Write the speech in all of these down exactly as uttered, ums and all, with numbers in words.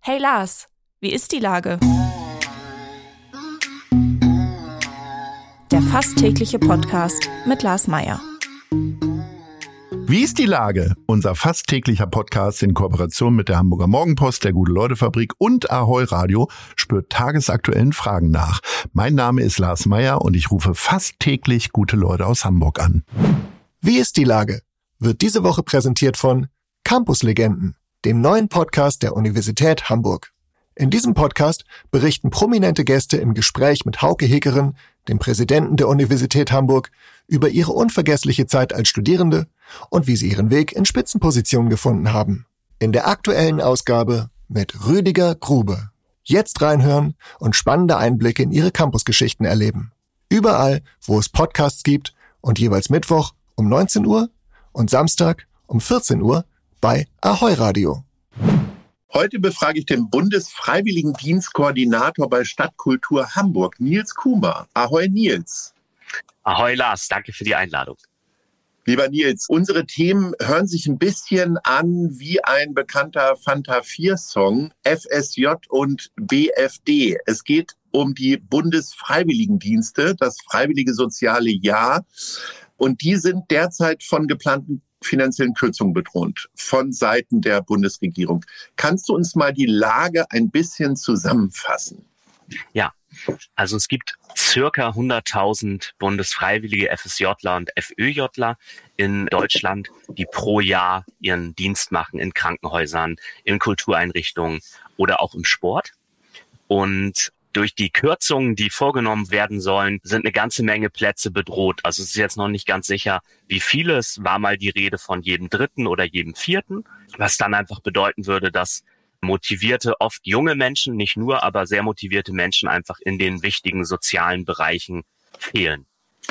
Hey Lars, wie ist die Lage? Der fast tägliche Podcast mit Lars Meyer. Wie ist die Lage? Unser fast täglicher Podcast in Kooperation mit der Hamburger Morgenpost, der Gute-Leute-Fabrik und Ahoi Radio spürt tagesaktuellen Fragen nach. Mein Name ist Lars Meyer und ich rufe fast täglich gute Leute aus Hamburg an. Wie ist die Lage? Wird diese Woche präsentiert von Campus-Legenden, dem neuen Podcast der Universität Hamburg. In diesem Podcast berichten prominente Gäste im Gespräch mit Hauke Heckeren, dem Präsidenten der Universität Hamburg, über ihre unvergessliche Zeit als Studierende und wie sie ihren Weg in Spitzenpositionen gefunden haben. In der aktuellen Ausgabe mit Rüdiger Grube. Jetzt reinhören und spannende Einblicke in ihre Campusgeschichten erleben. Überall, wo es Podcasts gibt und jeweils Mittwoch um neunzehn Uhr und Samstag um vierzehn Uhr bei Ahoi Radio. Heute befrage ich den Bundesfreiwilligendienstkoordinator bei Stadtkultur Hamburg, Nils Kuhmer. Ahoi Nils. Ahoi Lars, danke für die Einladung. Lieber Nils, unsere Themen hören sich ein bisschen an wie ein bekannter Fanta vier Song, F S J und B F D. Es geht um die Bundesfreiwilligendienste, das Freiwillige Soziale Jahr. Und die sind derzeit von geplanten finanziellen Kürzungen bedroht von Seiten der Bundesregierung. Kannst du uns mal die Lage ein bisschen zusammenfassen? Ja, also es gibt circa hunderttausend Bundesfreiwillige FSJler und FÖJler in Deutschland, die pro Jahr ihren Dienst machen in Krankenhäusern, in Kultureinrichtungen oder auch im Sport. Und durch die Kürzungen, die vorgenommen werden sollen, sind eine ganze Menge Plätze bedroht. Also es ist jetzt noch nicht ganz sicher, wie viele. Es war mal die Rede von jedem Dritten oder jedem Vierten, was dann einfach bedeuten würde, dass motivierte, oft junge Menschen, nicht nur, aber sehr motivierte Menschen einfach in den wichtigen sozialen Bereichen fehlen.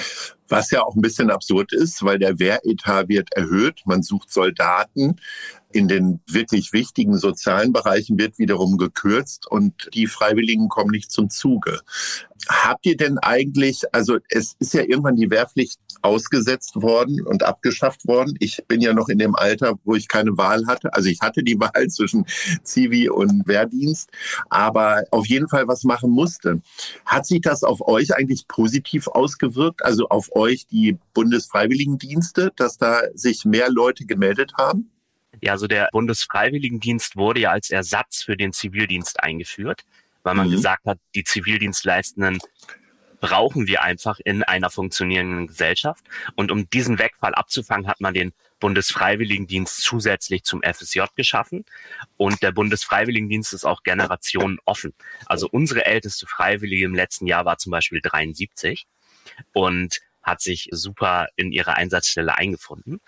Was ja auch ein bisschen absurd ist, weil der Wehretat wird erhöht. Man sucht Soldaten. In den wirklich wichtigen sozialen Bereichen wird wiederum gekürzt und die Freiwilligen kommen nicht zum Zuge. Habt ihr denn eigentlich, also es ist ja irgendwann die Wehrpflicht ausgesetzt worden und abgeschafft worden. Ich bin ja noch in dem Alter, wo ich keine Wahl hatte. Also ich hatte die Wahl zwischen Zivi und Wehrdienst, aber auf jeden Fall was machen musste. Hat sich das auf euch eigentlich positiv ausgewirkt? Also auf euch, die Bundesfreiwilligendienste, dass da sich mehr Leute gemeldet haben? Ja, also der Bundesfreiwilligendienst wurde ja als Ersatz für den Zivildienst eingeführt, weil man mhm. gesagt hat, die Zivildienstleistenden brauchen wir einfach in einer funktionierenden Gesellschaft. Und um diesen Wegfall abzufangen, hat man den Bundesfreiwilligendienst zusätzlich zum F S J geschaffen. Und der Bundesfreiwilligendienst ist auch generationenoffen. Also unsere älteste Freiwillige im letzten Jahr war zum Beispiel dreiundsiebzig und hat sich super in ihre Einsatzstelle eingefunden.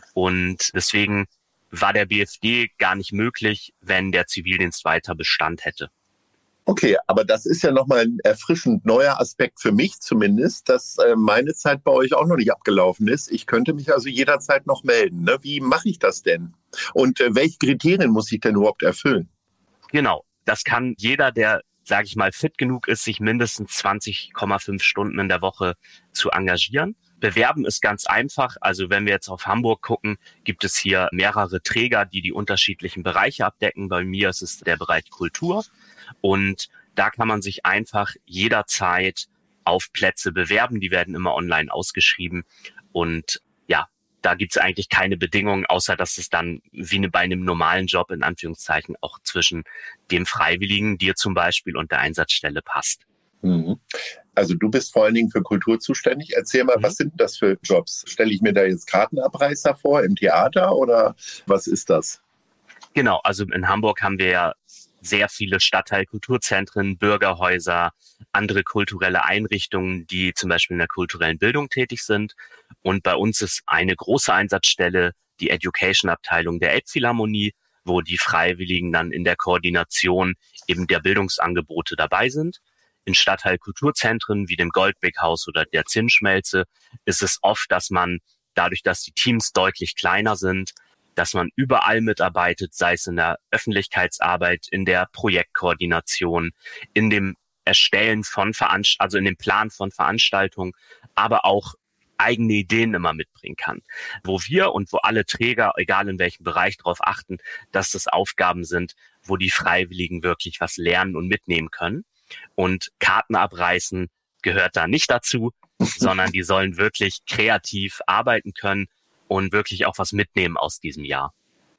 Und deswegen war der B F D gar nicht möglich, wenn der Zivildienst weiter Bestand hätte. Okay, aber das ist ja nochmal ein erfrischend neuer Aspekt für mich zumindest, dass äh, meine Zeit bei euch auch noch nicht abgelaufen ist. Ich könnte mich also jederzeit noch melden. Ne? Wie mache ich das denn? Und äh, welche Kriterien muss ich denn überhaupt erfüllen? Genau, das kann jeder, der, sage ich mal, fit genug ist, sich mindestens zwanzig Komma fünf Stunden in der Woche zu engagieren. Bewerben ist ganz einfach. Also wenn wir jetzt auf Hamburg gucken, gibt es hier mehrere Träger, die die unterschiedlichen Bereiche abdecken. Bei mir ist es der Bereich Kultur. Und da kann man sich einfach jederzeit auf Plätze bewerben. Die werden immer online ausgeschrieben. Und ja, da gibt es eigentlich keine Bedingungen, außer dass es dann wie bei einem normalen Job in Anführungszeichen auch zwischen dem Freiwilligen, dir zum Beispiel, und der Einsatzstelle passt. Mhm. Also du bist vor allen Dingen für Kultur zuständig. Erzähl mal, mhm. was sind das für Jobs? Stelle ich mir da jetzt Kartenabreißer vor im Theater oder was ist das? Genau, also in Hamburg haben wir ja sehr viele Stadtteilkulturzentren, Bürgerhäuser, andere kulturelle Einrichtungen, die zum Beispiel in der kulturellen Bildung tätig sind. Und bei uns ist eine große Einsatzstelle die Education-Abteilung der Elbphilharmonie, wo die Freiwilligen dann in der Koordination eben der Bildungsangebote dabei sind. In Stadtteilkulturzentren wie dem Goldbeck-Haus oder der Zinnschmelze ist es oft, dass man dadurch, dass die Teams deutlich kleiner sind, dass man überall mitarbeitet, sei es in der Öffentlichkeitsarbeit, in der Projektkoordination, in dem Erstellen von Veranst- also in dem Plan von Veranstaltungen, aber auch eigene Ideen immer mitbringen kann. Wo wir und wo alle Träger, egal in welchem Bereich, darauf achten, dass das Aufgaben sind, wo die Freiwilligen wirklich was lernen und mitnehmen können. Und Karten abreißen gehört da nicht dazu, sondern die sollen wirklich kreativ arbeiten können und wirklich auch was mitnehmen aus diesem Jahr.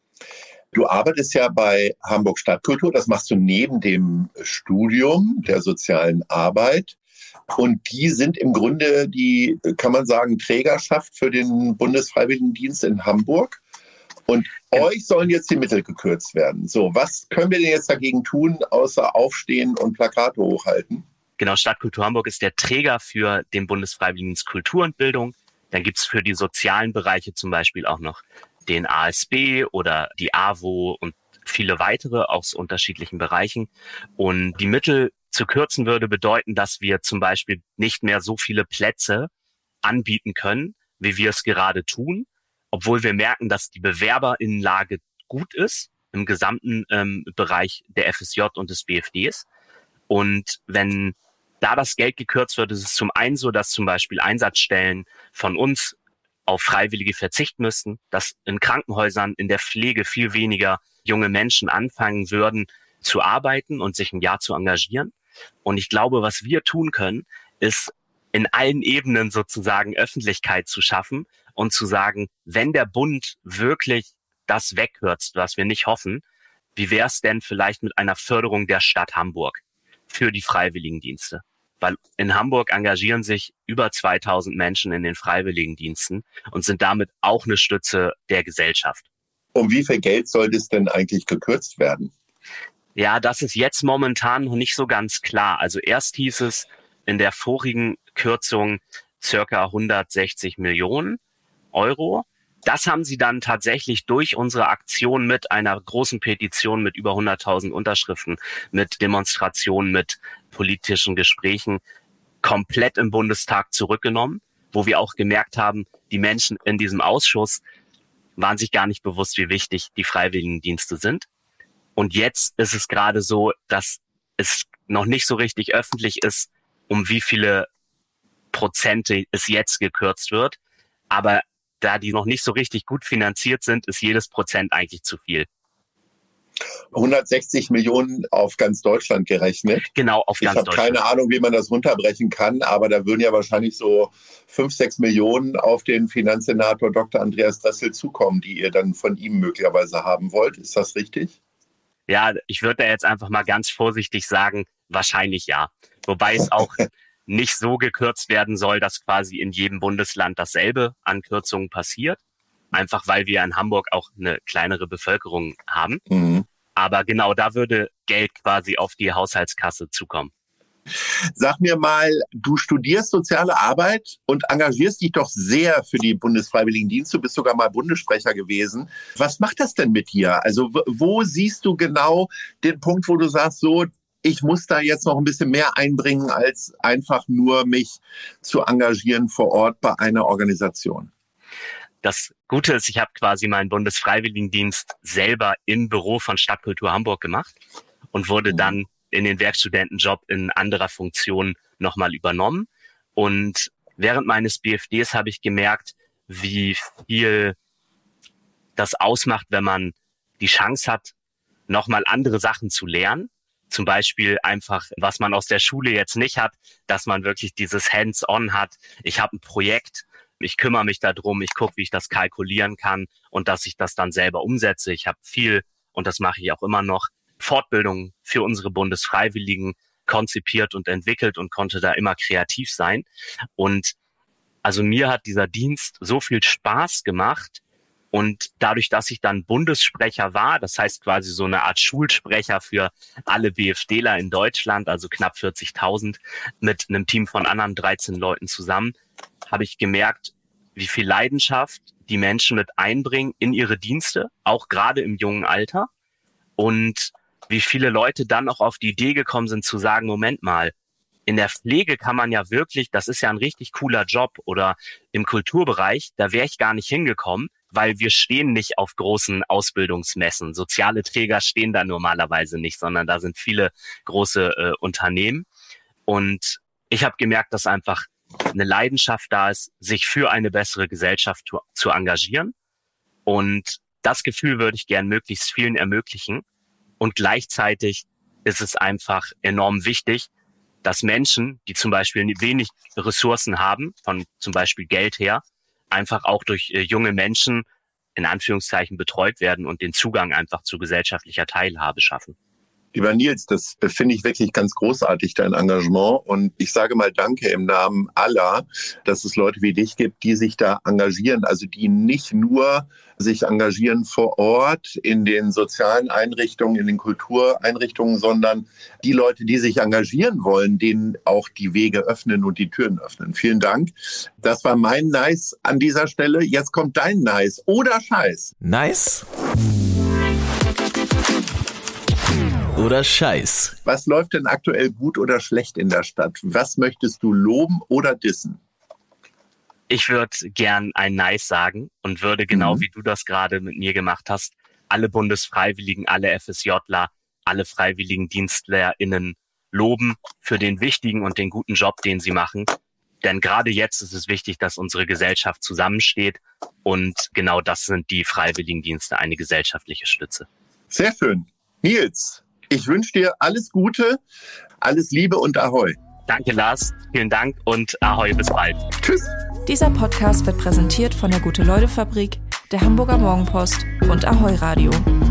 Du arbeitest ja bei Hamburg Stadtkultur, das machst du neben dem Studium der sozialen Arbeit. Und die sind im Grunde die, kann man sagen, Trägerschaft für den Bundesfreiwilligendienst in Hamburg. Und ja. Euch sollen jetzt die Mittel gekürzt werden. So, was können wir denn jetzt dagegen tun, außer aufstehen und Plakate hochhalten? Genau, Stadtkultur Hamburg ist der Träger für den Bundesfreiwilligendienst Kultur und Bildung. Dann gibt's für die sozialen Bereiche zum Beispiel auch noch den A S B oder die A W O und viele weitere aus unterschiedlichen Bereichen. Und die Mittel zu kürzen würde bedeuten, dass wir zum Beispiel nicht mehr so viele Plätze anbieten können, wie wir es gerade tun, obwohl wir merken, dass die Bewerberinnenlage gut ist im gesamten ähm, Bereich der F S J und des B F Ds. Und wenn da das Geld gekürzt wird, ist es zum einen so, dass zum Beispiel Einsatzstellen von uns auf Freiwillige verzichten müssten, dass in Krankenhäusern, in der Pflege viel weniger junge Menschen anfangen würden zu arbeiten und sich ein Jahr zu engagieren. Und ich glaube, was wir tun können, ist in allen Ebenen sozusagen Öffentlichkeit zu schaffen und zu sagen, wenn der Bund wirklich das wegkürzt, was wir nicht hoffen, wie wäre es denn vielleicht mit einer Förderung der Stadt Hamburg für die Freiwilligendienste? Weil in Hamburg engagieren sich über zweitausend Menschen in den Freiwilligendiensten und sind damit auch eine Stütze der Gesellschaft. Um wie viel Geld sollte es denn eigentlich gekürzt werden? Ja, das ist jetzt momentan noch nicht so ganz klar. Also erst hieß es in der vorigen Kürzung circa hundertsechzig Millionen Euro. Das haben sie dann tatsächlich durch unsere Aktion mit einer großen Petition mit über hunderttausend Unterschriften, mit Demonstrationen, mit politischen Gesprächen komplett im Bundestag zurückgenommen, wo wir auch gemerkt haben, die Menschen in diesem Ausschuss waren sich gar nicht bewusst, wie wichtig die Freiwilligendienste sind. Und jetzt ist es gerade so, dass es noch nicht so richtig öffentlich ist, um wie viele Prozente es jetzt gekürzt wird. Aber da die noch nicht so richtig gut finanziert sind, ist jedes Prozent eigentlich zu viel. hundertsechzig Millionen auf ganz Deutschland gerechnet. Genau, auf ganz Deutschland. Ich habe keine Ahnung, wie man das runterbrechen kann, aber da würden ja wahrscheinlich so fünf, sechs Millionen auf den Finanzsenator Doktor Andreas Dressel zukommen, die ihr dann von ihm möglicherweise haben wollt. Ist das richtig? Ja, ich würde da jetzt einfach mal ganz vorsichtig sagen, wahrscheinlich ja. Wobei es auch nicht so gekürzt werden soll, dass quasi in jedem Bundesland dasselbe an Kürzungen passiert. Einfach weil wir in Hamburg auch eine kleinere Bevölkerung haben. Mhm. Aber genau, da würde Geld quasi auf die Haushaltskasse zukommen. Sag mir mal, du studierst soziale Arbeit und engagierst dich doch sehr für die Bundesfreiwilligendienste. Du bist sogar mal Bundessprecher gewesen. Was macht das denn mit dir? Also wo siehst du genau den Punkt, wo du sagst, so, ich muss da jetzt noch ein bisschen mehr einbringen, als einfach nur mich zu engagieren vor Ort bei einer Organisation? Das Gute ist, ich habe quasi meinen Bundesfreiwilligendienst selber im Büro von Stadtkultur Hamburg gemacht und wurde dann in den Werkstudentenjob in anderer Funktion nochmal übernommen. Und während meines B F Ds habe ich gemerkt, wie viel das ausmacht, wenn man die Chance hat, nochmal andere Sachen zu lernen. Zum Beispiel einfach, was man aus der Schule jetzt nicht hat, dass man wirklich dieses Hands-on hat. Ich habe ein Projekt, ich kümmere mich darum, ich gucke, wie ich das kalkulieren kann und dass ich das dann selber umsetze. Ich habe viel, und das mache ich auch immer noch, Fortbildungen für unsere Bundesfreiwilligen konzipiert und entwickelt und konnte da immer kreativ sein. Und also mir hat dieser Dienst so viel Spaß gemacht. Und dadurch, dass ich dann Bundessprecher war, das heißt quasi so eine Art Schulsprecher für alle BFDler in Deutschland, also knapp vierzigtausend, mit einem Team von anderen dreizehn Leuten zusammen, habe ich gemerkt, wie viel Leidenschaft die Menschen mit einbringen in ihre Dienste, auch gerade im jungen Alter. Und wie viele Leute dann auch auf die Idee gekommen sind zu sagen, Moment mal, in der Pflege kann man ja wirklich, das ist ja ein richtig cooler Job, oder im Kulturbereich, da wäre ich gar nicht hingekommen, weil wir stehen nicht auf großen Ausbildungsmessen. Soziale Träger stehen da normalerweise nicht, sondern da sind viele große äh, Unternehmen. Und ich habe gemerkt, dass einfach eine Leidenschaft da ist, sich für eine bessere Gesellschaft zu, zu engagieren. Und das Gefühl würde ich gern möglichst vielen ermöglichen. Und gleichzeitig ist es einfach enorm wichtig, dass Menschen, die zum Beispiel wenig Ressourcen haben, von zum Beispiel Geld her, einfach auch durch äh, junge Menschen in Anführungszeichen betreut werden und den Zugang einfach zu gesellschaftlicher Teilhabe schaffen. Lieber Nils, das finde ich wirklich ganz großartig, dein Engagement. Und ich sage mal Danke im Namen aller, dass es Leute wie dich gibt, die sich da engagieren. Also die nicht nur sich engagieren vor Ort in den sozialen Einrichtungen, in den Kultureinrichtungen, sondern die Leute, die sich engagieren wollen, denen auch die Wege öffnen und die Türen öffnen. Vielen Dank. Das war mein Nice an dieser Stelle. Jetzt kommt dein Nice oder Scheiß. Nice oder Scheiß. Was läuft denn aktuell gut oder schlecht in der Stadt? Was möchtest du loben oder dissen? Ich würde gern ein Nice sagen und würde genau, mhm. wie du das gerade mit mir gemacht hast, alle Bundesfreiwilligen, alle FSJler, alle FreiwilligendienstlerInnen loben für den wichtigen und den guten Job, den sie machen. Denn gerade jetzt ist es wichtig, dass unsere Gesellschaft zusammensteht und genau das sind die Freiwilligendienste, eine gesellschaftliche Stütze. Sehr schön. Nils, ich wünsche dir alles Gute, alles Liebe und Ahoi. Danke, Lars. Vielen Dank und Ahoi, bis bald. Tschüss. Dieser Podcast wird präsentiert von der Gute-Leute-Fabrik, der Hamburger Morgenpost und Ahoi Radio.